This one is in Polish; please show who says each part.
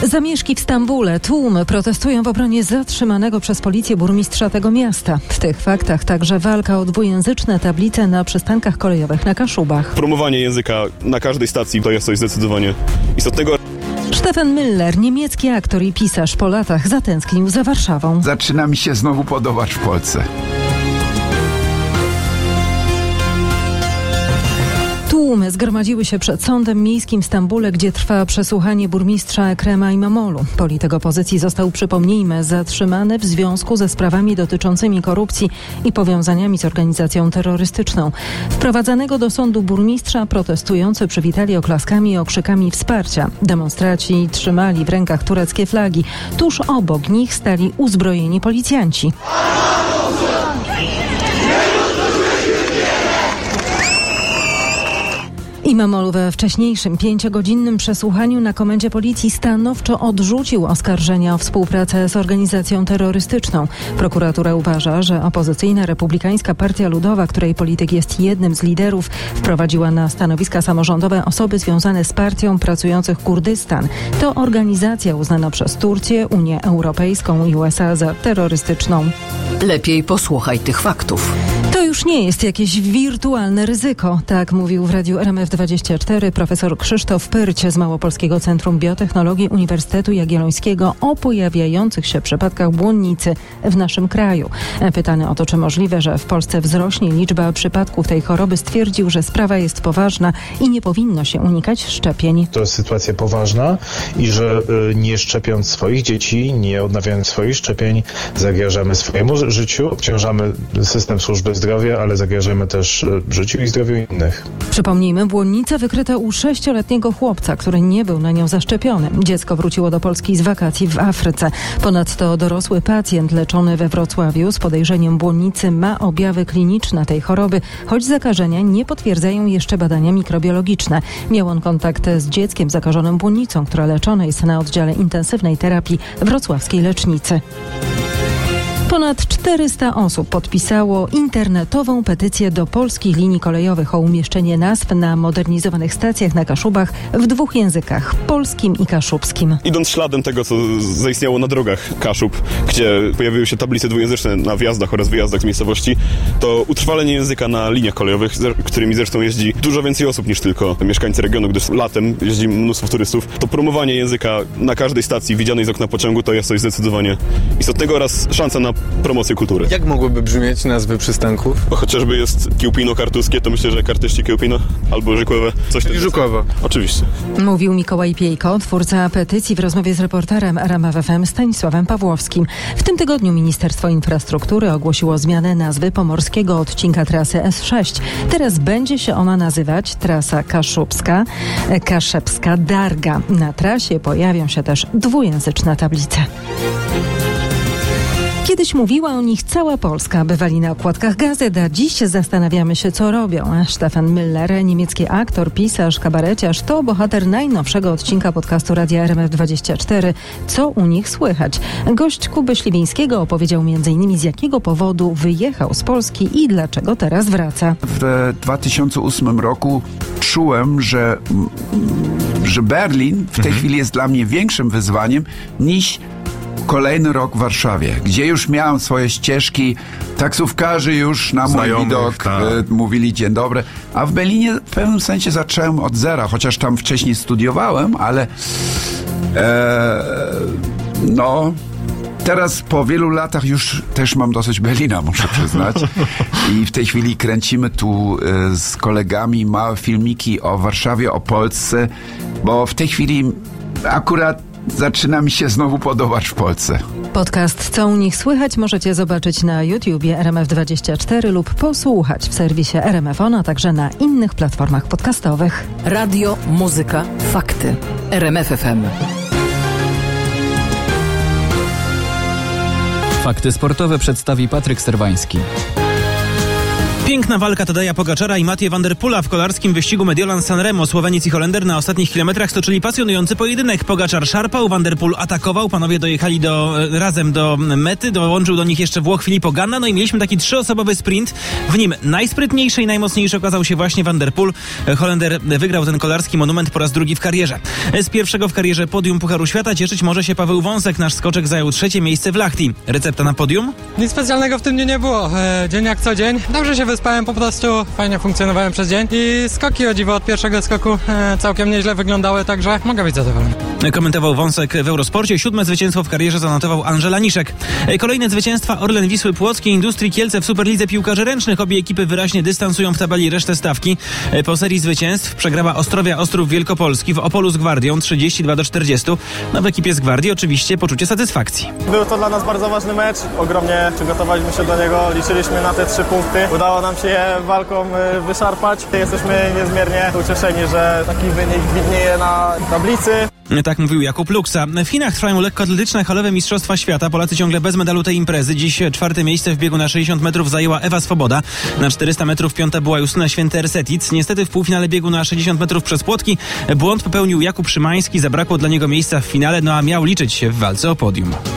Speaker 1: Zamieszki w Stambule. Tłumy protestują w obronie zatrzymanego przez policję burmistrza tego miasta. W tych faktach także walka o dwujęzyczne tablice na przystankach kolejowych na Kaszubach.
Speaker 2: Promowanie języka na każdej stacji to jest coś zdecydowanie istotnego.
Speaker 1: Stefan Müller, niemiecki aktor i pisarz, po latach zatęsknił za Warszawą.
Speaker 3: Zaczyna mi się znowu podobać w Polsce.
Speaker 1: Tłumy zgromadziły się przed sądem miejskim w Stambule, gdzie trwa przesłuchanie burmistrza Ekrema İmamoğlu. Polityk opozycji został, przypomnijmy, zatrzymany w związku ze sprawami dotyczącymi korupcji i powiązaniami z organizacją terrorystyczną. Wprowadzanego do sądu burmistrza protestujący przywitali oklaskami i okrzykami wsparcia. Demonstraci trzymali w rękach tureckie flagi. Tuż obok nich stali uzbrojeni policjanci. İmamoğlu we wcześniejszym 5-godzinnym przesłuchaniu na komendzie policji stanowczo odrzucił oskarżenia o współpracę z organizacją terrorystyczną. Prokuratura uważa, że opozycyjna Republikańska Partia Ludowa, której polityk jest jednym z liderów, wprowadziła na stanowiska samorządowe osoby związane z partią pracujących Kurdystan. To organizacja uznana przez Turcję, Unię Europejską i USA za terrorystyczną.
Speaker 4: Lepiej posłuchaj tych faktów.
Speaker 1: To już nie jest jakieś wirtualne ryzyko, tak mówił w Radiu RMF24 profesor Krzysztof Pyrć z Małopolskiego Centrum Biotechnologii Uniwersytetu Jagiellońskiego o pojawiających się przypadkach błonnicy w naszym kraju. Pytany o to, czy możliwe, że w Polsce wzrośnie liczba przypadków tej choroby, stwierdził, że sprawa jest poważna i nie powinno się unikać szczepień.
Speaker 5: To jest sytuacja poważna i że nie szczepiąc swoich dzieci, nie odnawiając swoich szczepień, zagrażamy swojemu życiu, obciążamy system służby zdrowia, ale zagrażamy też życiu i zdrowiu innych.
Speaker 1: Przypomnijmy, błonnicę wykryto u 6-letniego chłopca, który nie był na nią zaszczepiony. Dziecko wróciło do Polski z wakacji w Afryce. Ponadto dorosły pacjent leczony we Wrocławiu z podejrzeniem błonnicy ma objawy kliniczne tej choroby, choć zakażenia nie potwierdzają jeszcze badania mikrobiologiczne. Miał on kontakt z dzieckiem zakażonym błonnicą, które leczone jest na oddziale intensywnej terapii wrocławskiej lecznicy. Ponad 400 osób podpisało internetową petycję do polskich linii kolejowych o umieszczenie nazw na modernizowanych stacjach na Kaszubach w 2 językach, polskim i kaszubskim.
Speaker 2: Idąc śladem tego, co zaistniało na drogach Kaszub, gdzie pojawiły się tablice dwujęzyczne na wjazdach oraz wyjazdach z miejscowości, to utrwalenie języka na liniach kolejowych, którymi zresztą jeździ dużo więcej osób niż tylko mieszkańcy regionu, gdyż latem jeździ mnóstwo turystów, to promowanie języka na każdej stacji widzianej z okna pociągu to jest coś zdecydowanie istotnego oraz szansa na promocję kultury.
Speaker 6: Jak mogłyby brzmieć nazwy przystanków?
Speaker 2: Bo chociażby jest Kiełpino-Kartuskie, to myślę, że Kartyści Kiełpino albo Żukowe.
Speaker 6: Czyli Żukowo.
Speaker 2: Oczywiście.
Speaker 1: Mówił Mikołaj Piejko, twórca petycji, w rozmowie z reporterem RMF FM Stanisławem Pawłowskim. W tym tygodniu Ministerstwo Infrastruktury ogłosiło zmianę nazwy pomorskiego odcinka trasy S6. Teraz będzie się ona nazywać trasa Kaszebska-Darga. Na trasie pojawią się też dwujęzyczne tablice. Kiedyś mówiła o nich cała Polska, bywali na okładkach gazet, a dziś zastanawiamy się, co robią. Stefan Müller, niemiecki aktor, pisarz, kabareciarz, to bohater najnowszego odcinka podcastu Radia RMF24. Co u nich słychać? Gość Kuby Śliwińskiego opowiedział m.in. z jakiego powodu wyjechał z Polski i dlaczego teraz wraca.
Speaker 3: W 2008 roku czułem, że Berlin w tej chwili jest dla mnie większym wyzwaniem niż kolejny rok w Warszawie, gdzie już miałem swoje ścieżki, taksówkarzy już na mój widok mówili dzień dobry, a w Berlinie w pewnym sensie zacząłem od zera, chociaż tam wcześniej studiowałem, ale teraz po wielu latach już też mam dosyć Berlina, muszę przyznać. I w tej chwili kręcimy tu z kolegami małe filmiki o Warszawie, o Polsce, bo w tej chwili akurat zaczyna mi się znowu podobać w Polsce.
Speaker 1: Podcast Co u nich słychać możecie zobaczyć na YouTubie RMF24 lub posłuchać w serwisie RMF On, a także na innych platformach podcastowych.
Speaker 4: Radio, muzyka, fakty. RMF FM.
Speaker 7: Fakty sportowe przedstawi Patryk Serwański. Piękna walka Tadeja Pogaczara i Mathieu van der Poela w kolarskim wyścigu Mediolan-San Remo. Słoweniec i Holender na ostatnich kilometrach stoczyli pasjonujący pojedynek. Pogaczar szarpał, van der Poel atakował. Panowie dojechali razem do mety. Dołączył do nich jeszcze Włoch Filippo Ganna. No i mieliśmy taki 3-osobowy sprint. W nim najsprytniejszy i najmocniejszy okazał się właśnie van der Poel. Holender wygrał ten kolarski monument po raz drugi w karierze. Z pierwszego w karierze podium Pucharu Świata cieszyć może się Paweł Wąsek. Nasz skoczek zajął 3. miejsce w Lahti. Recepta na podium?
Speaker 8: Nic specjalnego w tym dniu nie było. Dzień jak co dzień. Dobrze się wyspałem po prostu. Fajnie funkcjonowałem przez dzień. I skoki, o dziwo, od pierwszego skoku całkiem nieźle wyglądały, także mogę być zadowolony.
Speaker 7: Komentował Wąsek w Eurosporcie. 7. zwycięstwo w karierze zanotował Andrzej Laniszek. Kolejne zwycięstwa Orlen Wisły Płockie, Industrii Kielce w Superlidze Piłkarzy Ręcznych. Obie ekipy wyraźnie dystansują w tabeli resztę stawki. Po serii zwycięstw przegrała Ostrowia Ostrów Wielkopolski w Opolu z Gwardią 32-40. No w ekipie z Gwardii oczywiście poczucie satysfakcji.
Speaker 9: Był to dla nas bardzo ważny mecz. Ogromnie przygotowaliśmy się do niego. Liczyliśmy na te 3 punkty. Udało nam się je walką wyszarpać. Jesteśmy niezmiernie ucieszeni, że taki wynik widnieje na tablicy.
Speaker 7: Tak mówił Jakub Luksa. W Chinach trwają lekkoatletyczne halowe Mistrzostwa Świata. Polacy ciągle bez medalu tej imprezy. Dziś 4. miejsce w biegu na 60 metrów zajęła Ewa Swoboda. Na 400 metrów 5. była Justyna Święty-Ersetic. Niestety w półfinale biegu na 60 metrów przez płotki błąd popełnił Jakub Szymański. Zabrakło dla niego miejsca w finale, no a miał liczyć się w walce o podium.